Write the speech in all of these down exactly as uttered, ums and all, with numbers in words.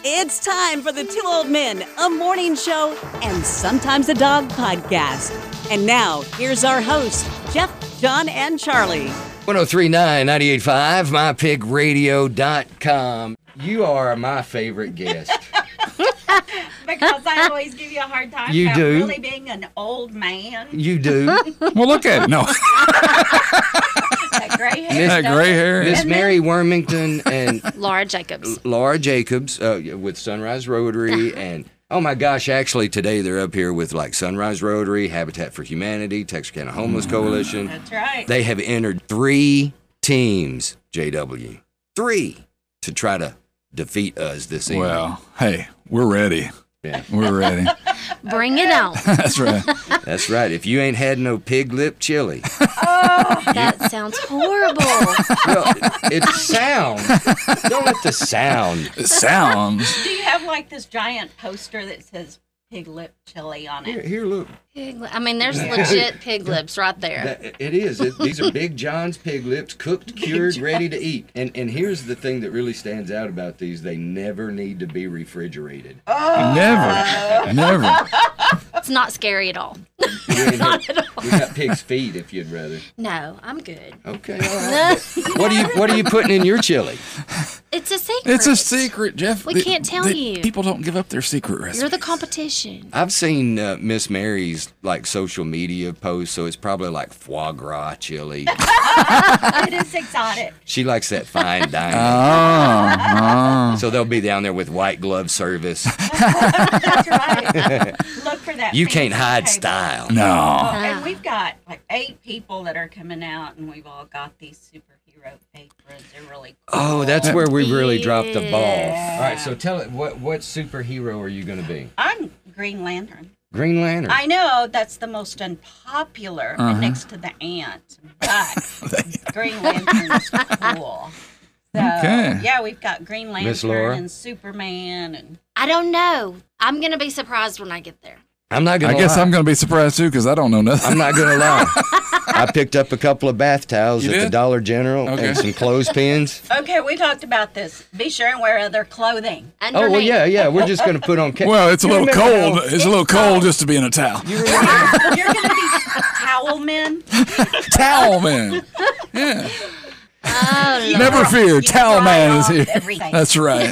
It's time for the Two Old Men, a morning show, and sometimes a dog podcast. And now, here's our hosts, Jeff, John, and Charlie. one oh three point nine, ninety-eight point five, my pig radio dot com. You are my favorite guest. Because I always give you a hard time You about do. really being an old man. You do. Well, look at it. No. That gray hair. Miss- that gray hair. Miss And Mary Wormington and Laura Jacobs. Laura Jacobs uh, with Sunrise Rotary. And, oh my gosh, actually today they're up here with like Sunrise Rotary, Habitat for Humanity, Texarkana Homeless Coalition. That's right. They have entered three teams, J W. Three to try to defeat us this evening. Well, hey, we're ready. Yeah. We're ready. Bring it on. That's right. That's right. If you ain't had no pig lip chili. That sounds horrible. Well, it sounds. Don't let the sound. It sounds. Do you have like this giant poster that says pig lip chili on Here, it? here look. Pig li- I mean, there's legit pig lips right there. That, it is. It, these are Big John's pig lips, cooked, cured, ready to eat. And and here's the thing that really stands out about these: they never need to be refrigerated. Never. Never. It's not scary at all. We ain't Not had- at all. we got pig's feet, if you'd rather. No, I'm good. Okay. All right. But what are you What are you putting in your chili? It's a secret. It's a secret, Jeff. We The- can't tell the- you. People don't give up their secret recipes. You're the competition. I've seen uh, Miss Mary's like social media posts, so it's probably like foie gras chili. It is exotic. She likes that fine dining. Oh, oh. So they'll be down there with white glove service. That's right. Look for that. You can't fancy hide table. style. Oh, No. and we've got like eight people that are coming out, and we've all got these superhero aprons. They're really cool. Oh, that's where we really dropped the ball. Yeah. All right, so tell it, what what superhero are you going to be? I'm Green Lantern. Green Lantern. I know that's the most unpopular Uh-huh. next to the ant, but Green Lantern is cool. So, Okay. yeah, we've got Green Miss Laura? Lantern and Superman and I don't know. I'm going to be surprised when I get there. I'm not I going to guess lie. I'm going to be surprised too because I don't know nothing. I'm not going to lie. I picked up a couple of bath towels You at the did? Dollar General Okay. and some clothespins. okay, we talked about this. Be sure and wear other clothing. Oh, well, Underneath. yeah, yeah. We're just going to put on... Ca- Well, it's a You little remember cold. how- It's a little cold just to be in a towel. You remember, You're going to be towel men. Towel man. Yeah. Oh, You Never dry- fear, you Towel dry Man is off here. Everything. That's right.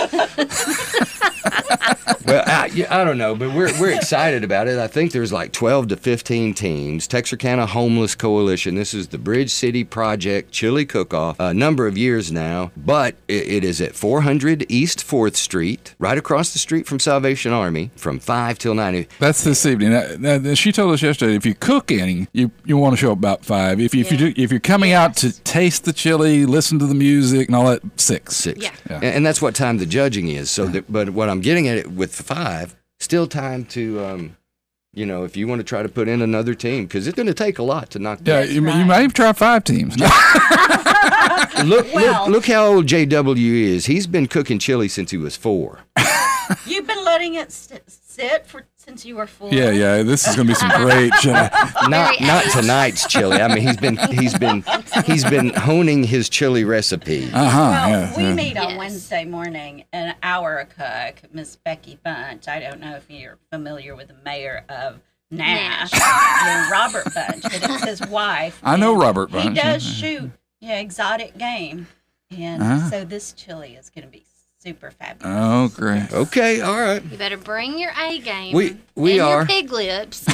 well, I, yeah, I don't know, but we're we're excited about it. I think there's like twelve to fifteen teams. Texarkana Homeless Coalition. This is the Bridge City Project Chili Cook-Off. A number of years now, but it, it is at four hundred East fourth Street, right across the street from Salvation Army, from five till nine. That's this evening. Now, now, she told us yesterday if you cook any, you you want to show up about five. If you, if you do, if you're coming out to taste the chili, listen to the music and all that, six. Six. Yeah. Yeah. And, and that's what time the judging is. So, that, but what I'm getting at it with five, still time to, um, you know, if you want to try to put in another team, because it's going to take a lot to knock Yeah, down. you, you may try five teams. Look, Well- look, look how old J W is. He's been cooking chili since he was four. You've been letting it sit, sit for since you were four. Yeah, yeah. This is going to be some great chili. Not Very not aged. tonight's chili. I mean, he's been he's been he's been honing his chili recipe. Uh huh. Well, yeah, we yeah. meet on Yes. Wednesday morning, and our cook, Miss Becky Bunch. I don't know if you're familiar with the mayor of Nash, and Robert Bunch, but it's his wife. I know and Robert He Bunch, does yeah. shoot, yeah, exotic game, and Uh-huh. so this chili is going to be super fabulous. Oh, great. Okay, all right. You better bring your A game. We- we and are. your pig lips.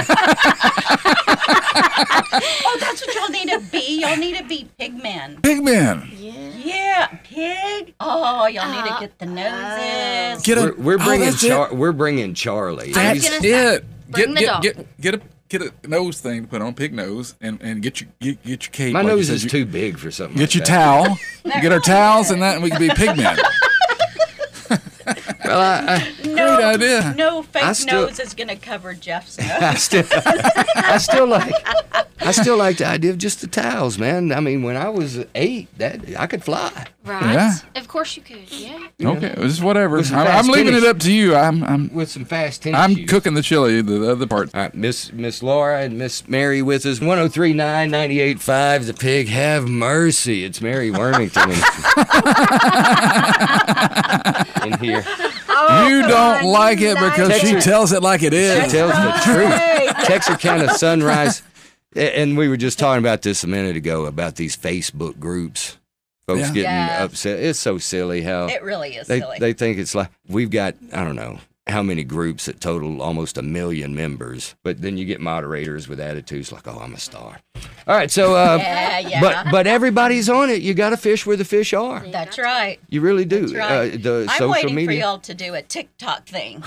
Oh, that's what y'all need to be. Y'all need to be pigmen. Pigman. Yeah. Yeah, pig. Oh, y'all need Uh, to get the noses. Get a, We're, we're oh, bringing that's it. Char- we're bringing Charlie. I was He's- gonna say, it. bring Get the get, dog. get get a get a nose thing to put on, pig nose, and, and get your get, get your cape. my like you nose said. is You- too big for something. Get like your that. towel. Get our towels, and that, and we can be pigmen. Well, I, I, No, Great idea. No fake I still- nose is going to cover Jeff's nose. I still, I still like, I still like the idea of just the towels, man. I mean, when I was eight, that I could fly. Right? Yeah. Of course you could, yeah. Okay, just whatever. With some I'm, fast I'm leaving finish. it up to you. I'm I'm With some fast tennis I'm shoes. cooking the chili. The other part. All right, Miss Miss Laura and Miss Mary with us. one oh three point nine, ninety-eight point five, The Pig. Have mercy. It's Mary Wormington. in here. You don't like it because she Texas- tells it like it She is. tells the truth. Texarkana Sunrise, a- and we were just talking about this a minute ago about these Facebook groups. Folks Yeah. getting Yeah. upset. It's so silly how It really is they silly. they think it's like we've got I don't know how many groups that total almost a million members, but then you get moderators with attitudes like, "Oh, I'm a star." All right, so uh, yeah, yeah. but but everybody's on it. You got to fish where the fish are. That's right. You really do. That's right. Uh, the I'm social waiting for media. y'all to do a TikTok thing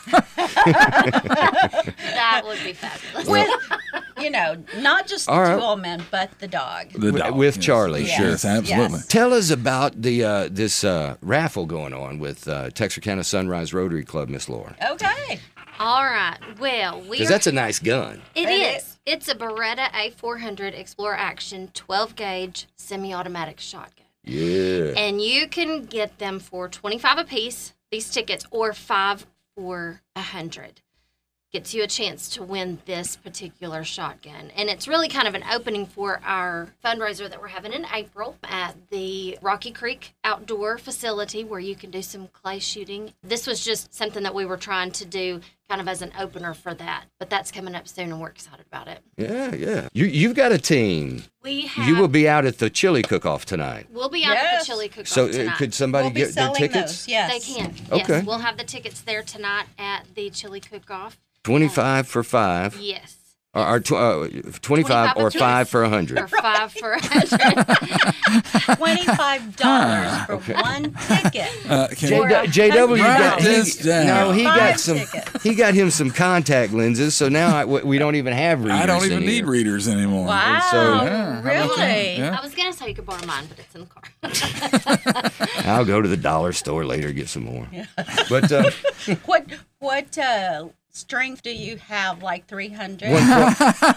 That would be fabulous. with, you know, not just the All right. two old men, but the dog. The With- dog, with yes. Charlie, Yes, sure. Yes, absolutely. yes. Tell us about the uh, this uh, raffle going on with uh, Texarkana Sunrise Rotary Club, Miss Laura. Okay. All right. Well, we Because are. that's a nice gun. It It is. It's a Beretta A four hundred Explorer Action twelve gauge semi-automatic shotgun. Yeah. And you can get them for twenty-five a piece, these tickets, or five for a hundred. Gets you a chance to win this particular shotgun. And it's really kind of an opening for our fundraiser that we're having in April at the Rocky Creek Outdoor Facility where you can do some clay shooting. This was just something that we were trying to do kind of as an opener for that. But that's coming up soon and we're excited about it. Yeah, yeah. You you've got a team. We have You will be out at the chili cook-off tonight. we'll be out at Yes. the chili cook-off So uh, tonight. could somebody We'll be get their selling tickets? those. Yes. They can. Okay. Yes, we'll have the tickets there tonight at the chili cook-off. Twenty-five for five, Yes. or, or tw- uh, twenty-five or a piece. five for a Or hundred. five for a hundred. Twenty-five dollars for one ticket. Uh, can- J- For a J W Write got he, this down. no, he got Five some. tickets. He got him some contact lenses, so now I, we don't even have readers. I don't even in need here. readers anymore. Wow. so- Yeah, how about really? that? Yeah. I was going to say you could borrow mine, but it's in the car. I'll go to the dollar store later get some more. But uh, What what uh, strength do you have? Like three hundred? one-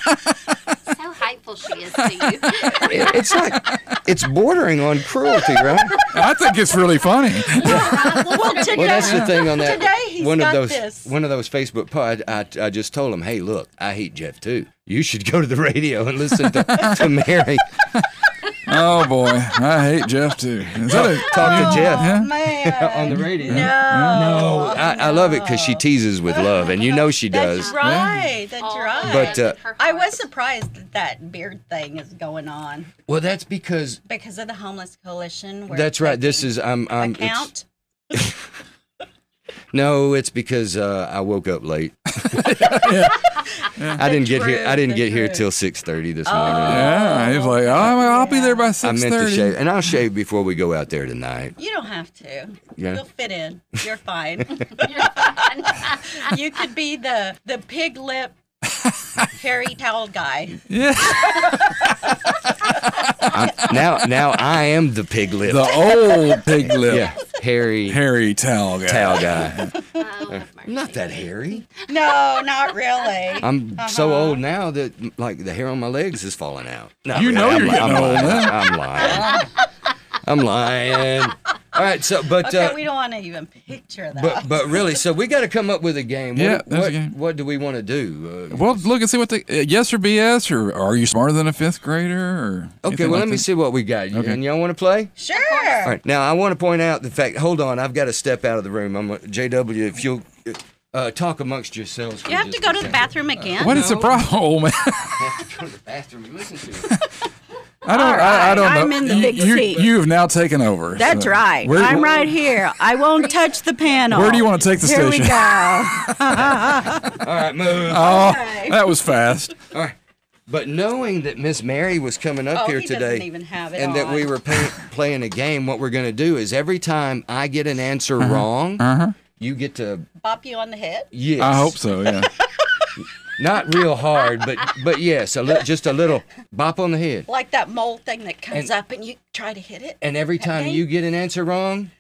So hateful she is to you. it- it's like it's bordering on cruelty, right? I think it's really funny. well, today, Well, that's the thing on that. Today he's one got of those this. one of those Facebook posts. I, I I just told him, hey, look, I hate Jeff too. You should go to the radio and listen to, to Mary Oh boy, I hate Jeff too. Is that a, talk to Jeff Yeah? Man. on the radio. No. No, I, I love it because she teases with love, and you know she does. That's right. That's All right. But, uh, her I heart. was surprised that that beard thing is going on Well, that's because because of the homeless coalition. We're that's right. This taking is I'm I'm. It's, account. no, it's because uh, I woke up late. I didn't get here. I truth, didn't the get here truth. till six thirty this morning. Yeah, he was like, oh, I'll be there by I six meant to thirty. shave, and I'll shave before we go out there tonight. You don't have to. Yeah. You'll fit in. You're fine. You're fine. You could be the the pig lip hairy towel guy. Yeah, I'm, now, now I am the pig lip. the old pig lip, Yeah, hairy hairy towel guy. towel guy. Oh, have mercy. Not that hairy. No, not really. I'm so old now that like the hair on my legs is falling out. Not You know I'm, you're li- I'm getting old lying. now. I'm lying. I'm lying. All right, so but Okay, uh, we don't want to even picture that. but but really, so we got to come up with a game. What, Yeah, that's what, a game. what do we want to do? Uh, Well, look and see what the uh, yes or B S, or are you smarter than a fifth grader? Or okay, anything well like let me that? see what we got. Okay. And y'all want to play? sure. All right. Now I want to point out the fact. Hold on, I've got to step out of the room. I'm J W. If you'll uh, talk amongst yourselves. For You have to just go a to the second. bathroom again. What is the No. problem, old man? I have to go to the bathroom. Listen to me. I don't. All I, I right, don't know. I'm in the you, big you, seat. You have now taken over. That's so- right. Where- I'm right here. I won't touch the panel. Where do you want to take the Here we station? go. All right, move. Oh, that was fast. All right. But knowing that Miss Mary was coming up Oh, here he today, doesn't even have it and that we on. were pay- playing a game, what we're going to do is every time I get an answer wrong, Uh-huh. you get to Bop you on the head. yes. I hope so. Yeah. Not real hard, but but yes, a li- just a little bop on the head. Like that mole thing that comes And- up and you try to hit it. And every time Okay. you get an answer wrong,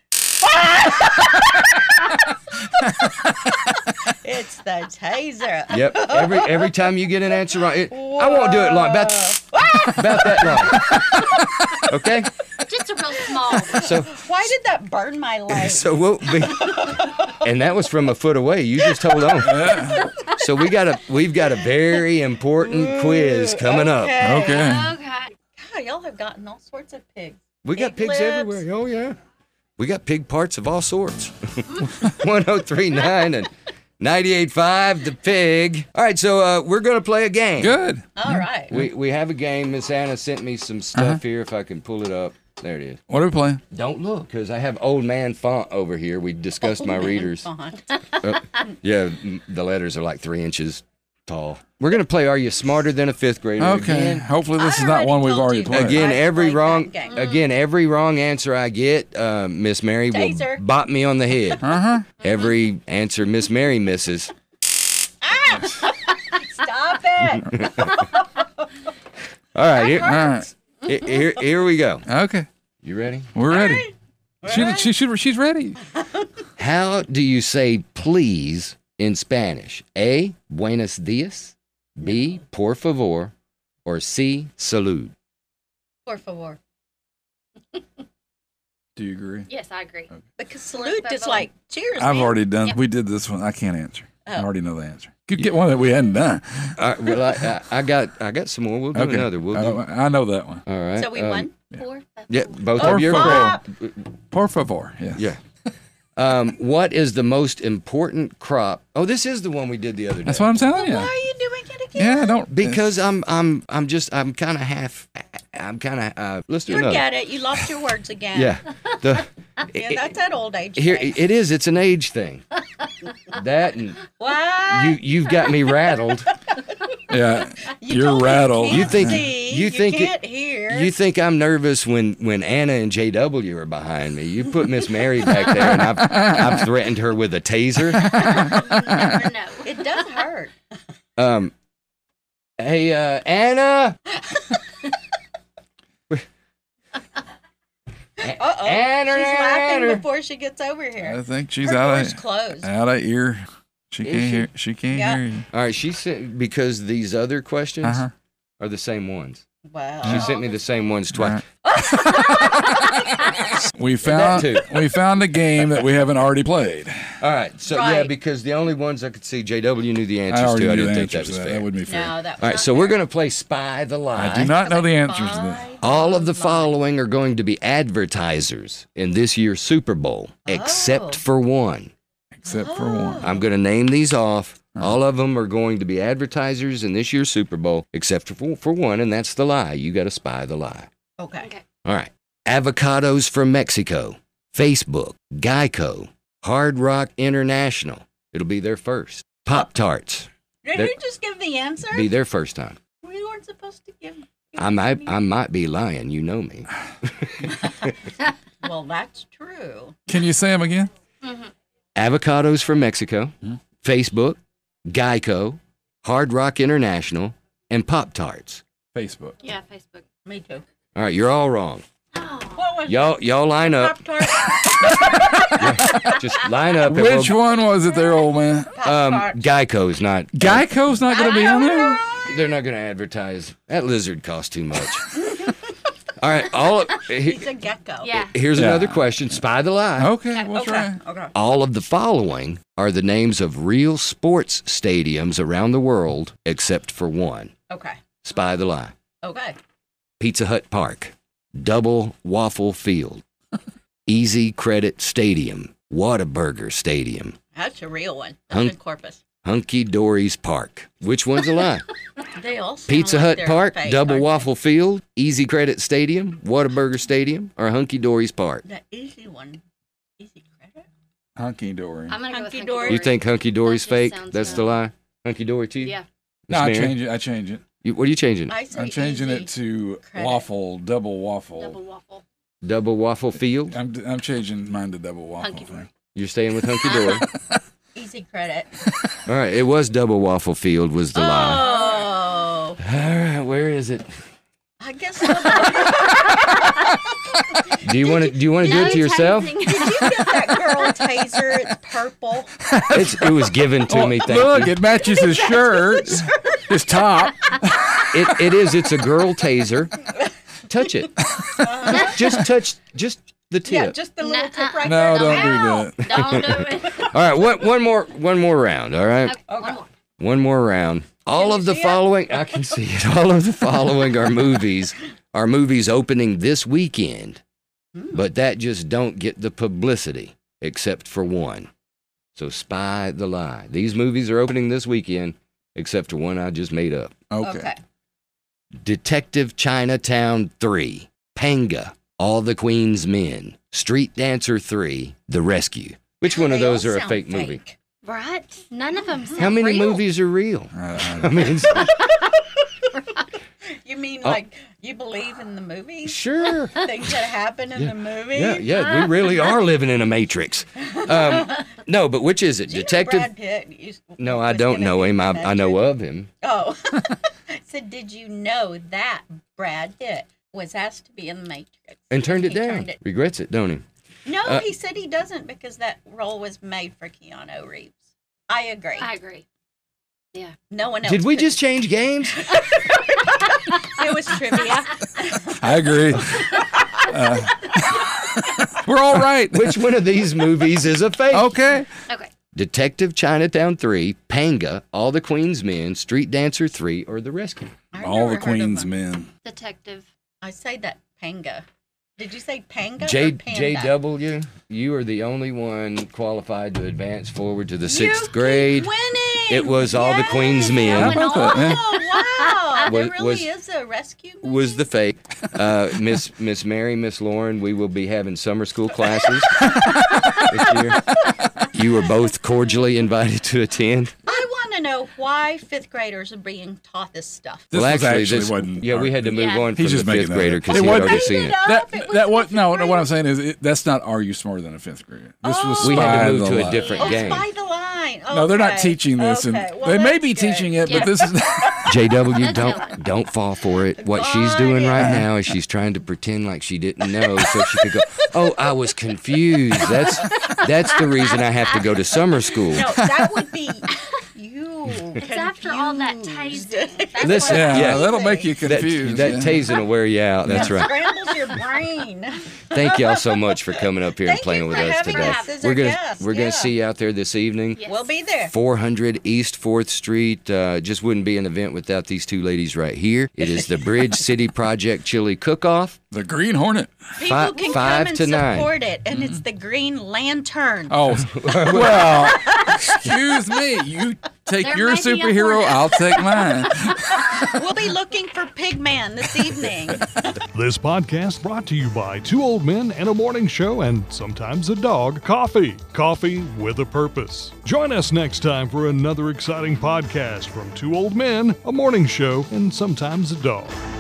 It's the taser. yep. Every every time you get an answer wrong, it, I won't do it long, about about that long. Okay. Just a real small one. So Why did that burn my leg? so we'll be, and that was from a foot away. You just hold on. So we got a we've got a very important quiz coming up. Okay. Okay. Okay. God, y'all have gotten all sorts of pigs. We got Pig pigs lips. everywhere. Oh yeah. We got pig parts of all sorts. one oh three point nine and ninety-eight point five The Pig. All right, so uh, we're going to play a game. Good. All right. We we have a game. Miss Anna sent me some stuff Uh-huh. here, if I can pull it up. There it is. What are we playing? Don't look, because I have old man font over here. We discussed my readers. Font. Uh, yeah, m- the letters are like three inches tall. We're going to play Are You Smarter Than a Fifth Grader? Okay. Again, Hopefully this I is not already one we've told already you. played. again I every played that wrong game. again every wrong answer I get, uh, Miss Mary will Taser. bop me on the head. Uh-huh. Every answer Miss Mary misses. Stop it. All right, here, All right. he- here, here we go. Okay. You ready? We're ready. She, she, she, she's ready. How do you say please in Spanish? A, buenos dias. B, por favor. Or C, salud. Por favor. Do you agree? Yes, I agree. Because salute is like cheers. I've man. already done. Yep. We did this one. I can't answer. I Oh. already know the answer. Could get one that we hadn't done. All right, well, I, I, I got I got some more. We'll do Okay. another. We'll do. I, I know that one. All right. So we um, won. Four. Yeah, both Oh, of you are fuck. correct. Por favor. Yes. Yeah. Um, what is the most important crop? Oh, this is the one we did the other day. That's what I'm telling you. Why are you doing it again? Yeah. Don't. Because I'm I'm I'm just I'm kind of half. I'm kind of. Uh, let's do another. Forget it. You lost your words again. Yeah. The Yeah, that's that old age here thing. it is. It's an age thing. That and What? you you've got me rattled. Yeah. You You're told me rattled. can't You think- see, you think it- can't hear. You think I'm nervous when when Anna and J W are behind me? You put Miss Mary back there, and I've I've threatened her with a taser. Never know. It does hurt. Um. Hey, uh, Anna. Uh oh. Anna, She's laughing Anna. before she gets over I here. think she's Her out door's of closed. out of ear. She Is can't she? hear. She can't Yeah. hear you. All right, she said because these other questions Uh huh. are the same ones. Wow. She sent me the same ones twice. We found too. we found a game that we haven't already played. All right, so yeah, Right. because the only ones I could see J W knew the I answers already to. I knew didn't the think that answers was to that. fair. That wouldn't be fair. No, that was All right, not so we're fair. gonna play Spy the Lie. I do not know the answers to that. Bye. All of the following are going to be advertisers in this year's Super Bowl, except Oh. for one. Except for one. I'm going to name these off. All of them are going to be advertisers in this year's Super Bowl, except for, for one, and that's the lie. You got to spy the lie. Okay. Okay. All right. Avocados from Mexico, Facebook, Geico, Hard Rock International. It'll be their first. Pop Tarts. Did There- you just give the answer? Be their first time. We weren't supposed to give. give I might, I might be lying. You know me. Well, that's true. Can you say them again? Avocados from Mexico, Facebook, Geico, Hard Rock International, and Pop Tarts. Facebook. Yeah, Facebook. Me too. All right, you're all wrong. What was Y'all, y'all line up. Pop Tart? Just line up. and Which we'll- one was it there, old man? Um, Pop-Tarts. Geico's not. Geico's not going to be on there? They're not going to advertise. That lizard costs too much. All right, all. he- He's a gecko. Yeah. here's Yeah. another question. Spy the lie. Okay, we'll Okay. try. Okay. All of the following are the names of real sports stadiums around the world, except for one. Okay. Spy the lie. Okay. Pizza Hut Park, Double Waffle Field, Easy Credit Stadium, Whataburger Stadium, That's a real one. That's Hunk- in Corpus. Hunky Dory's Park. Which one's a lie? They all sound Pizza like Hut they're Park, fake, Double aren't they? Waffle Field, Easy Credit Stadium, Whataburger Stadium, or Hunky Dory's Park? The easy one. Easy credit. Hunky dory. I'm gonna go with Hunky Hunky dory. Dory. You think Hunky Dory's That just fake? sounds That's good. the lie? Hunky Dory to you? Yeah. Miss No, I Mary? change it. I change it. You, what are you changing? I say I'm changing easy. it to credit. waffle, double waffle. Double waffle. Double Waffle Field? I'm I'm changing mine to double waffle. Hunky dory. You're staying with Hunky Dory? Easy credit. All right, it was Double Waffle Field was the lie. Oh. All right, where is it? I guess. Do you want to do you want to do it to yourself? tasing. Did you get that girl taser? It's purple. It's, it was given to me. Thank Look, you. it matches his shirt, his top. It, it is. It's a girl taser. Touch it. Just touch. Just the tip. Yeah, just the little Nuh-uh. tip right No, there. don't do Ow. that. Don't do it. All right. One one more one more round. All right. Okay, one more. One more round. All you of the see it? following. I can see it. All of the following are movies. Are movies opening this weekend, but that just don't get the publicity. except for one. So Spy the Lie. These movies are opening this weekend, except for one I just made up. Okay. Okay. Detective Chinatown three, Panga, All the Queen's Men, Street Dancer three, The Rescue. Which one of They those all are a sound fake movie? Right? None of them. How many movies are real? Uh, I mean, You mean Oh. like you believe in the movies? sure. Things that happen in Yeah. the movie? Yeah, yeah, we really are living in a matrix. Um, no, but which is it? Did you know Detective? Brad Pitt used- No, I was don't gonna know be him. I, I know connected? of him. Oh. I said, did you know that Brad Pitt was asked to be in the Matrix? And turned it He down. turned it- Regrets it, don't he? No, Uh, he said he doesn't because that role was made for Keanu Reeves. I agree. I agree. Yeah. No one else. Did we could- just change games? It was trivia. I agree. Uh, we're all right. Which one of these movies is a fake? Okay. Okay. Detective Chinatown three, Panga, All the Queen's Men, Street Dancer three, or The Rescue? I've All never the heard of Queen's them. Men. Detective. I say that Panga. Did you say Panga J, or Panda? J W, you are the only one qualified to advance forward to the You sixth keep grade. winning. It was All the Queen's Men. How about that, man? Oh, wow. Was- there really was- is a rescue movie? Was the fake. Uh, Miss Miss Mary, Miss Lauren, we will be having summer school classes this year. You are both cordially invited to attend. I want to know why fifth graders are being taught this stuff. This well, was actually, actually this, wasn't yeah, we our- had to move Yeah. on from He's the just making fifth that grader up. because It he had wasn't- already seen it. That It was that the what? fifth No, no. What I'm grader. saying is it, that's not Are You Smarter Than a Fifth Grader? This was We had Spy to move the to a Lie. different Oh, game. Spy the Line. No, they're not Okay. teaching this, and Okay, well, they may that's be good. teaching it, Yeah. but this is. J W, That's don't Helen. don't fall for it. What she's God, doing right yeah. now is she's trying to pretend like she didn't know, so she could go, "Oh, I was confused. That's that's the reason I have to go to summer school." No, that would be you. It's after all that confused. tasting. That's Listen, what Yeah, Yeah. that'll make you That, confused. that yeah. tasing will wear you out. That's right. Scrambles your brain. Thank y'all so much for coming up here and Thank playing you with for us having today. us as We're our gonna guest, we're gonna yeah. see you out there this evening. Yes. We'll be there. four hundred East fourth Street. Uh, just wouldn't be an event without these two ladies right here. It is the Bridge City Project Chili Cook-Off. The Green Hornet. People Fi- can five come and to nine. support it, and it's the Green Lantern. Oh, well, excuse me. You take There your may be a superhero, hornet. I'll take mine. We'll be looking for Pigman this evening. This podcast brought to you by Two Old Men and a Morning Show and sometimes a dog, Coffee. Coffee with a purpose. Join us next time for another exciting podcast from Two Old Men, a Morning Show, and sometimes a dog.